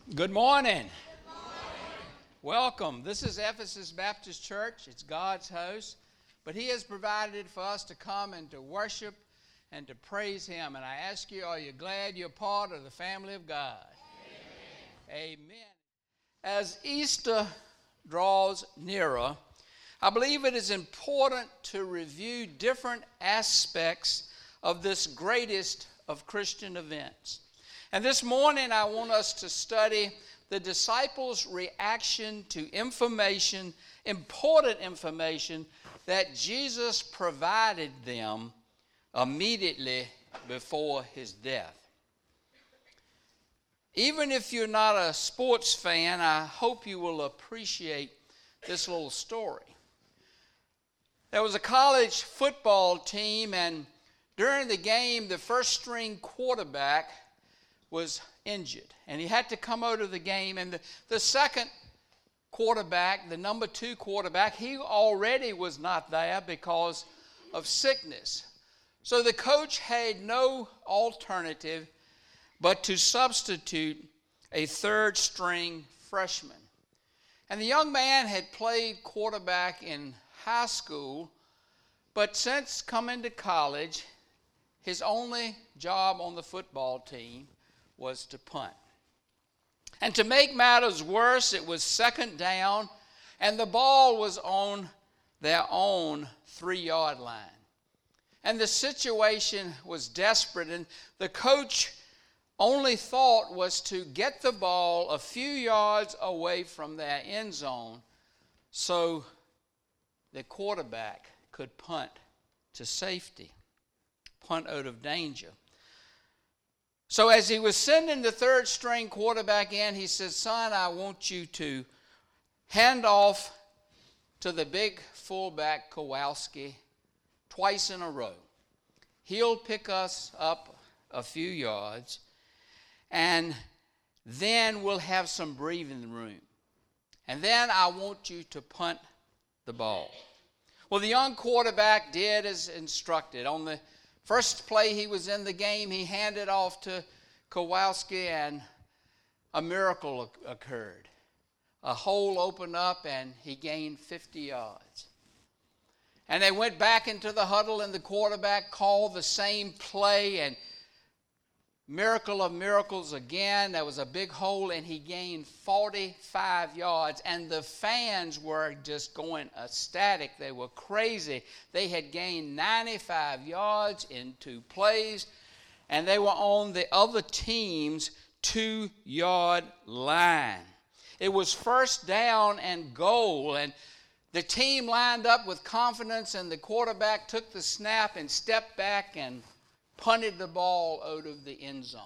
Good morning. Welcome. This is Ephesus Baptist Church. It's God's house, but He has provided for us to come and to worship and to praise Him. And I ask you, are you glad you're part of the family of God? Amen. Amen. As Easter draws nearer, I believe it is important to review different aspects of this greatest of Christian events. And this morning I want us to study the disciples' reaction to information, important information, that Jesus provided them immediately before His death. Even if you're not a sports fan, I hope you will appreciate this little story. There was a college football team, and during the game, the first-string quarterback was injured, and he had to come out of the game. And the second quarterback, the number 2 quarterback, he already was not there because of sickness. So the coach had no alternative but to substitute a third-string freshman. And the young man had played quarterback in high school, but since coming to college, his only job on the football team was to punt. And to make matters worse, it was second down, and the ball was on their own 3-yard line. And the situation was desperate, and the coach only thought was to get the ball a few yards away from their end zone so the quarterback could punt to safety, punt out of danger. So as he was sending the third-string quarterback in, he said, "Son, I want you to hand off to the big fullback, Kowalski, twice in a row. He'll pick us up a few yards, and then we'll have some breathing room. And then I want you to punt the ball." Well, the young quarterback did as instructed. On the first play he was in the game, he handed off to Kowalski, and a miracle occurred. A hole opened up, and he gained 50 yards. And they went back into the huddle, and the quarterback called the same play, and miracle of miracles again. There was a big hole, and he gained 45 yards. And the fans were just going ecstatic. They were crazy. They had gained 95 yards in 2 plays, and they were on the other team's 2-yard line. It was first down and goal, and the team lined up with confidence, and the quarterback took the snap and stepped back and punted the ball out of the end zone.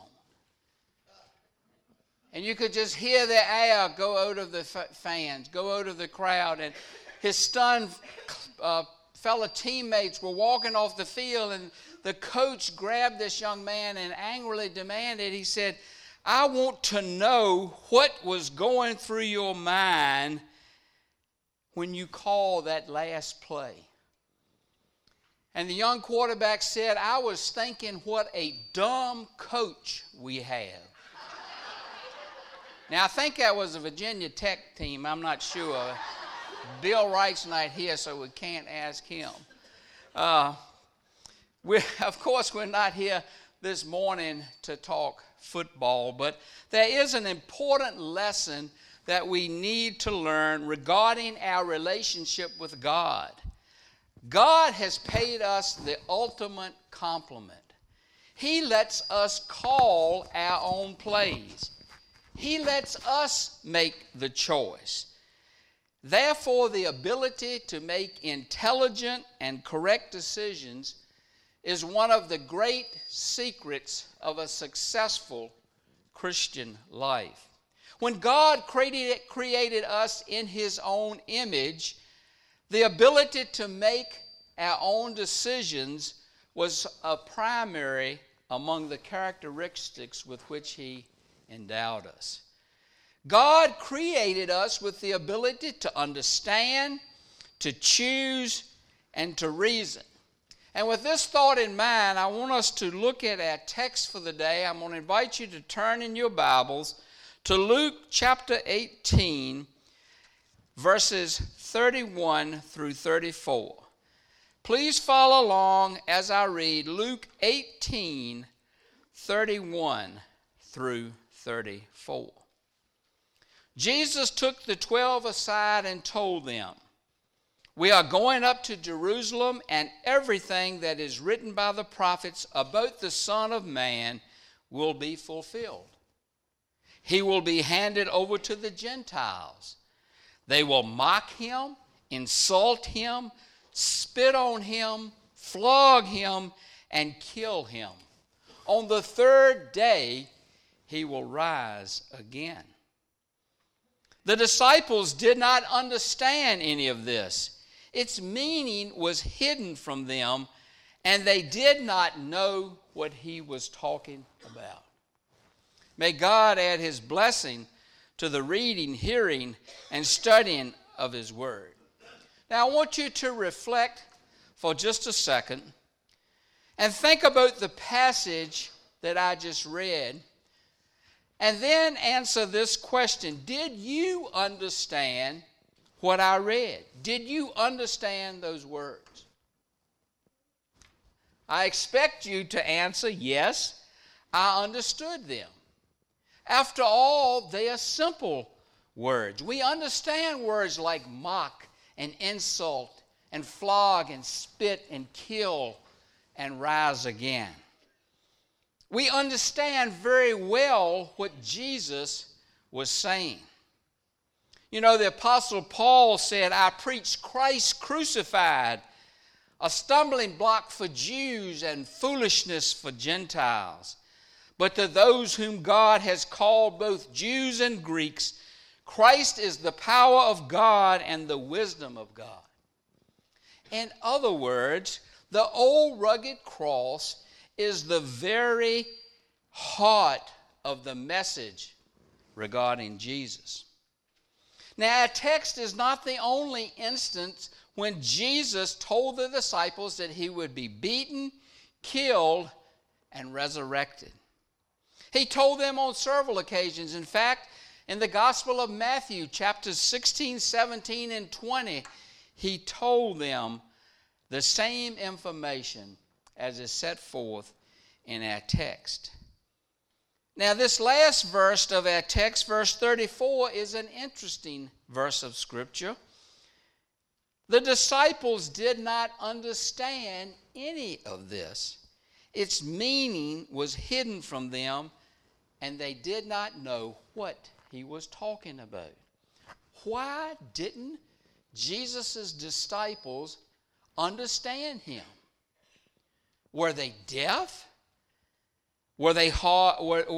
And you could just hear the air go out of the fans, go out of the crowd. And his stunned fellow teammates were walking off the field, and the coach grabbed this young man and angrily demanded, he said, "I want to know what was going through your mind when you called that last play." And the young quarterback said, "I was thinking what a dumb coach we have." Now, I think that was a Virginia Tech team. I'm not sure. Bill Wright's not here, so we can't ask him. Of course, we're not here this morning to talk football, but there is an important lesson that we need to learn regarding our relationship with God. God has paid us the ultimate compliment. He lets us call our own plays. He lets us make the choice. Therefore, the ability to make intelligent and correct decisions is one of the great secrets of a successful Christian life. When God created us in His own image, the ability to make our own decisions was a primary among the characteristics with which He endowed us. God created us with the ability to understand, to choose, and to reason. And with this thought in mind, I want us to look at our text for the day. I'm going to invite you to turn in your Bibles to Luke chapter 18, verses 31 through 34. Please follow along as I read Luke 18, 31 through 34. Jesus took the 12 aside and told them, "We are going up to Jerusalem, and everything that is written by the prophets about the Son of Man will be fulfilled. He will be handed over to the Gentiles. They will mock him, insult him, spit on him, flog him, and kill him. On the third day, he will rise again." The disciples did not understand any of this. Its meaning was hidden from them, and they did not know what he was talking about. May God add his blessing to the reading, hearing, and studying of his word. Now, I want you to reflect for just a second and think about the passage that I just read, and then answer this question: did you understand what I read? Did you understand those words? I expect you to answer, yes, I understood them. After all, they are simple words. We understand words like mock and insult and flog and spit and kill and rise again. We understand very well what Jesus was saying. You know, the Apostle Paul said, "I preach Christ crucified, a stumbling block for Jews and foolishness for Gentiles. But to those whom God has called, both Jews and Greeks, Christ is the power of God and the wisdom of God." In other words, the old rugged cross is the very heart of the message regarding Jesus. Now, our text is not the only instance when Jesus told the disciples that he would be beaten, killed, and resurrected. He told them on several occasions. In fact, in the Gospel of Matthew, chapters 16, 17, and 20, he told them the same information as is set forth in our text. Now, this last verse of our text, verse 34, is an interesting verse of Scripture. The disciples did not understand any of this. Its meaning was hidden from them, and they did not know what he was talking about. Why didn't Jesus' disciples understand him? Were they deaf? Were they hard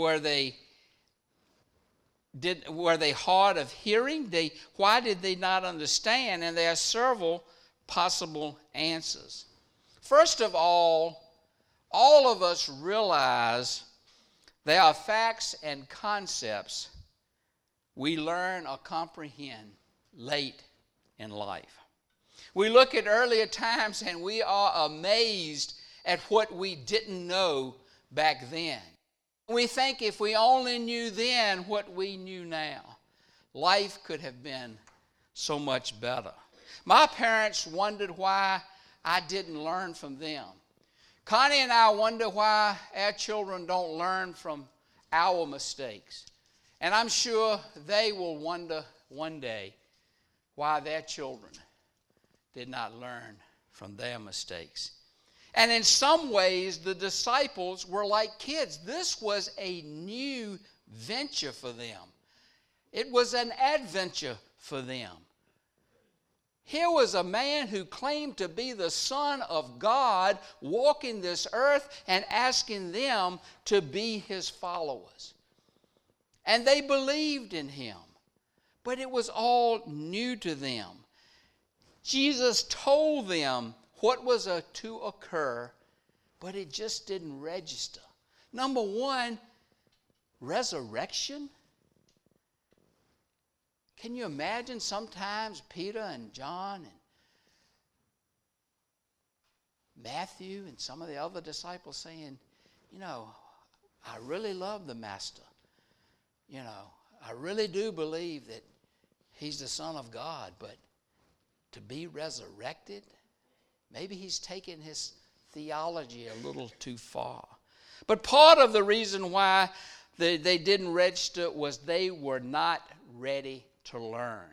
of hearing? Why did they not understand? And there are several possible answers. First of all of us realize there are facts and concepts we learn or comprehend late in life. We look at earlier times and we are amazed at what we didn't know back then. We think if we only knew then what we knew now, life could have been so much better. My parents wondered why I didn't learn from them. Connie and I wonder why our children don't learn from our mistakes. And I'm sure they will wonder one day why their children did not learn from their mistakes. And in some ways, the disciples were like kids. This was a new venture for them. It was an adventure for them. Here was a man who claimed to be the Son of God walking this earth and asking them to be his followers. And they believed in him. But it was all new to them. Jesus told them what was to occur, but it just didn't register. Number one, resurrection. Can you imagine sometimes Peter and John and Matthew and some of the other disciples saying, I really love the Master. I really do believe that he's the Son of God, but to be resurrected, maybe he's taken his theology a little too far. But part of the reason why they didn't register was they were not ready to learn.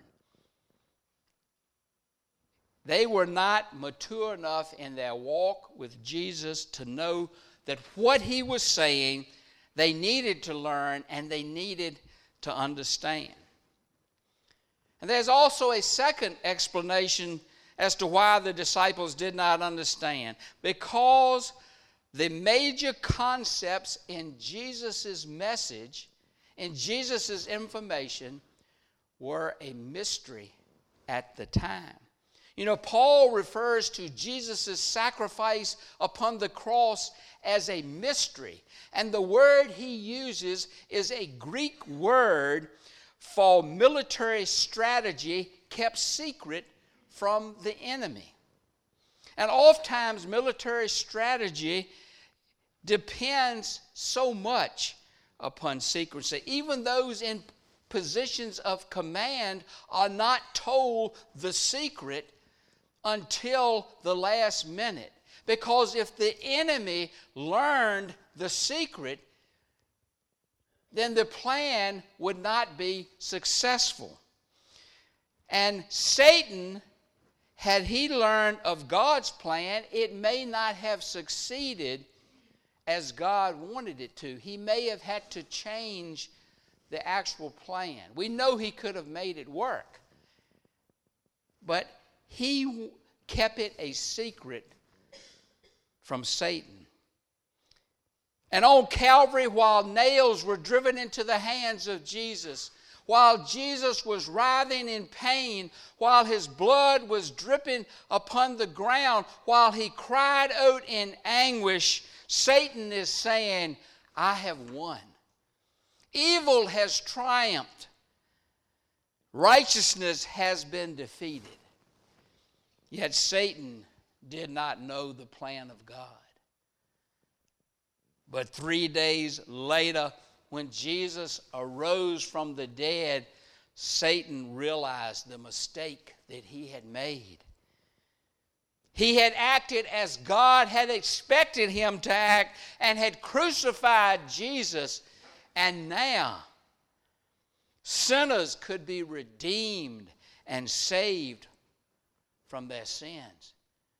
They were not mature enough in their walk with Jesus to know that what he was saying, they needed to learn and they needed to understand. And there's also a second explanation as to why the disciples did not understand. Because the major concepts in Jesus' message, in Jesus' information, were a mystery at the time. You know, Paul refers to Jesus' sacrifice upon the cross as a mystery. And the word he uses is a Greek word for military strategy kept secret from the enemy. And oftentimes military strategy depends so much upon secrecy. Even those in positions of command are not told the secret until the last minute. Because if the enemy learned the secret, then the plan would not be successful. And Satan, had he learned of God's plan, it may not have succeeded as God wanted it to. He may have had to change the actual plan. We know he could have made it work, but he kept it a secret from Satan. And on Calvary, while nails were driven into the hands of Jesus, while Jesus was writhing in pain, while his blood was dripping upon the ground, while he cried out in anguish, Satan is saying, I have won. Evil has triumphed. Righteousness has been defeated. Yet Satan did not know the plan of God. But 3 days later, when Jesus arose from the dead, Satan realized the mistake that he had made. He had acted as God had expected him to act and had crucified Jesus. And now, sinners could be redeemed and saved from their sins.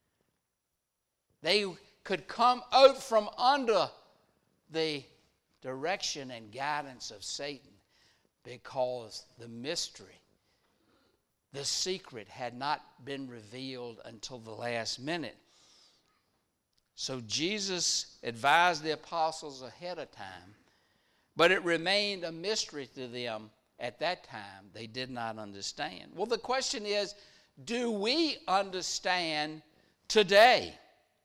They could come out from under the direction and guidance of Satan because the mystery, the secret, had not been revealed until the last minute. So Jesus advised the apostles ahead of time, but it remained a mystery to them at that time. They did not understand. Well, the question is, do we understand today?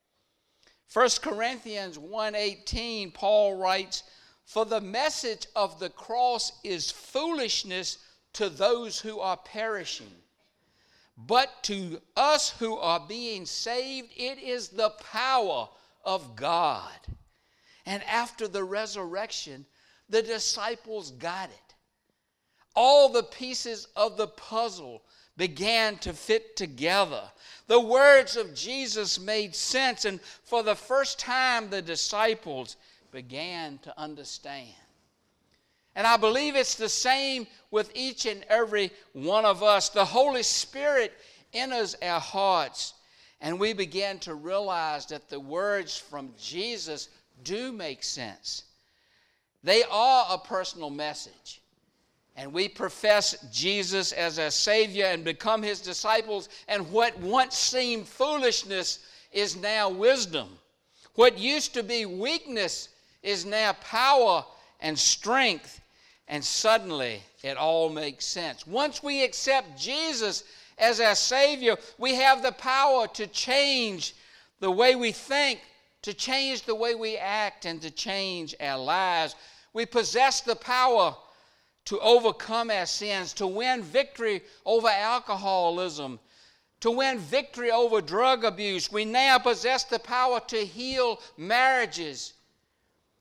1 Corinthians 1:18, Paul writes, for the message of the cross is foolishness to those who are perishing. But to us who are being saved, it is the power of God. And after the resurrection, the disciples got it. All the pieces of the puzzle began to fit together. The words of Jesus made sense, and for the first time, the disciples began to understand. And I believe it's the same with each and every one of us. The Holy Spirit enters our hearts, and we begin to realize that the words from Jesus do make sense. They are a personal message. And we profess Jesus as our Savior and become his disciples, and what once seemed foolishness is now wisdom. What used to be weakness is now power and strength, and suddenly it all makes sense. Once we accept Jesus as our Savior, we have the power to change the way we think, to change the way we act, and to change our lives. We possess the power to overcome our sins, to win victory over alcoholism, to win victory over drug abuse. We now possess the power to heal marriages.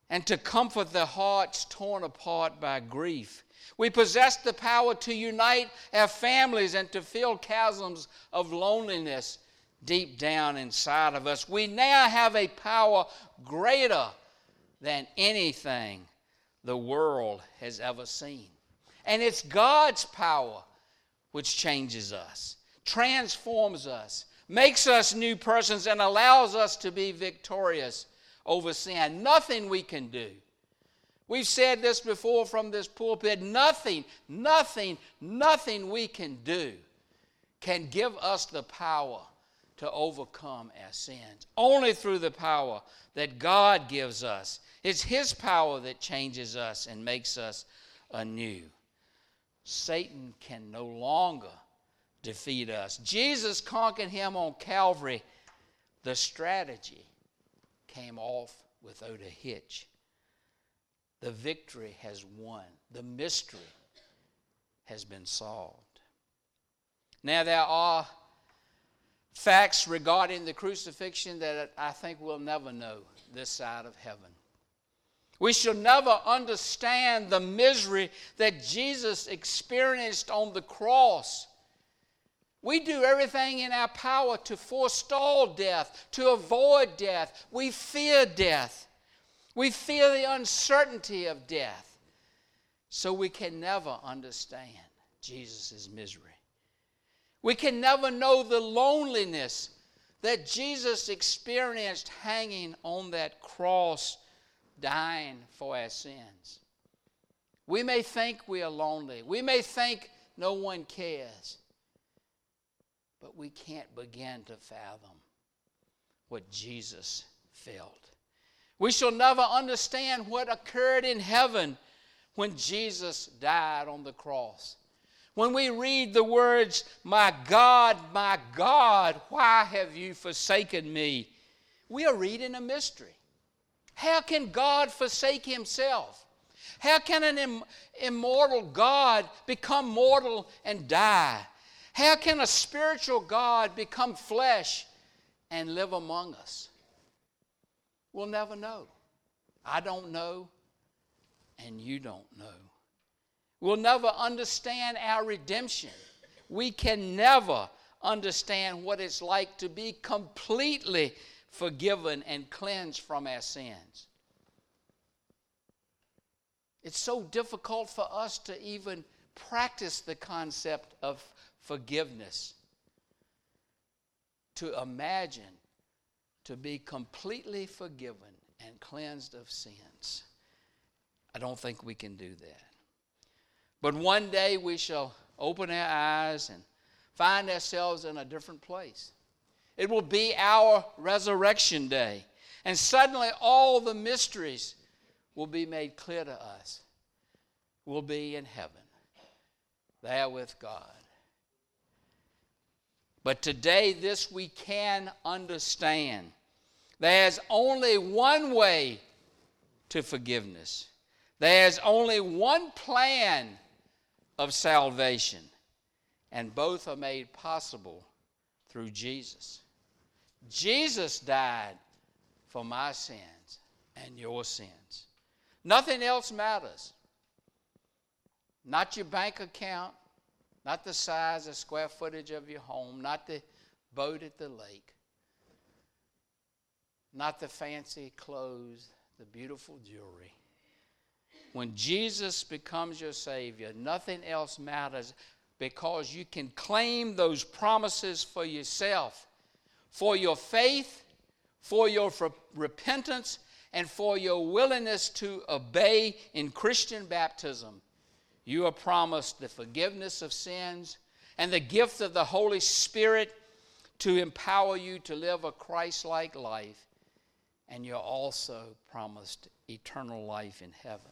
and to comfort the hearts torn apart by grief. We possess the power to unite our families and to fill chasms of loneliness deep down inside of us. We now have a power greater than anything the world has ever seen. And it's God's power which changes us, transforms us, makes us new persons, and allows us to be victorious over sin. Nothing we can do. We've said this before from this pulpit. Nothing we can do can give us the power to overcome our sins. Only through the power that God gives us. It's His power that changes us and makes us anew. Satan can no longer defeat us. Jesus conquered him on Calvary. The strategy came off without a hitch. The victory has won. The mystery has been solved. Now, there are facts regarding the crucifixion that I think we'll never know this side of heaven. We shall never understand the misery that Jesus experienced on the cross. We do everything in our power to forestall death, to avoid death. We fear death. We fear the uncertainty of death. So we can never understand Jesus' misery. We can never know the loneliness that Jesus experienced hanging on that cross, dying for our sins. We may think we are lonely. We may think no one cares. But we can't begin to fathom what Jesus felt. We shall never understand what occurred in heaven when Jesus died on the cross. When we read the words, my God, why have you forsaken me?" We are reading a mystery. How can God forsake Himself? How can an immortal God become mortal and die? How can a spiritual God become flesh and live among us? We'll never know. I don't know, and you don't know. We'll never understand our redemption. We can never understand what it's like to be completely forgiven and cleansed from our sins. It's so difficult for us to even practice the concept of forgiveness. To imagine to be completely forgiven and cleansed of sins. I don't think we can do that. But one day we shall open our eyes and find ourselves in a different place. It will be our resurrection day. And suddenly all the mysteries will be made clear to us. We'll be in heaven, there with God. But today, this we can understand. There's only one way to forgiveness. There's only one plan of salvation. And both are made possible through Jesus. Jesus died for my sins and your sins. Nothing else matters. Not your bank account, not the size or square footage of your home, not the boat at the lake, not the fancy clothes, the beautiful jewelry. When Jesus becomes your Savior, nothing else matters, because you can claim those promises for yourself, for your faith, for your repentance, and for your willingness to obey in Christian baptism. You are promised the forgiveness of sins and the gift of the Holy Spirit to empower you to live a Christ-like life. And you're also promised eternal life in heaven.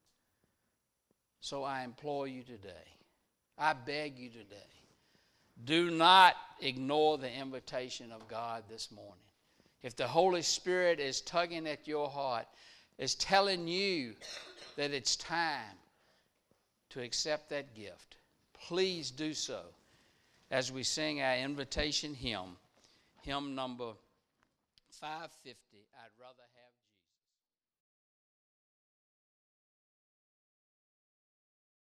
So I implore you today, I beg you today, do not ignore the invitation of God this morning. If the Holy Spirit is tugging at your heart, is telling you that it's time to accept that gift, please do so as we sing our invitation hymn, hymn number 550, I'd Rather Have